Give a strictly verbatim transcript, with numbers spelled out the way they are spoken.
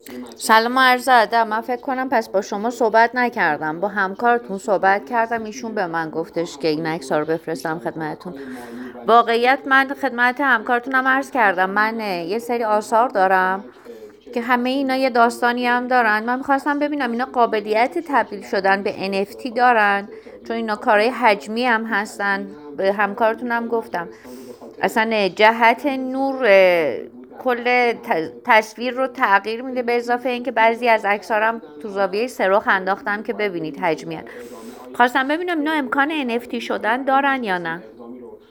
سلام و عرض ادب. من فکر کنم پس با شما صحبت نکردم، با همکارتون صحبت کردم. ایشون به من گفتش که این عکس رو بفرستم خدمتتون. واقعیت من خدمت همکارتونم عرض کردم، من یه سری آثار دارم که همه اینا یه داستانی هم دارن. من میخواستم ببینم اینا قابلیت تبدیل شدن به ان اف تی دارن، چون اینا کارهای حجمی هم هستن. به همکارتونم گفتم اصلا جهت نور کل تصویر رو تغییر میده، به اضافه اینکه بعضی از عکسارم تو زاویه سرخ انداختم که ببینید حجمی هست. خواستم ببینم اینا امکان ان اف تی شدن دارن یا نه.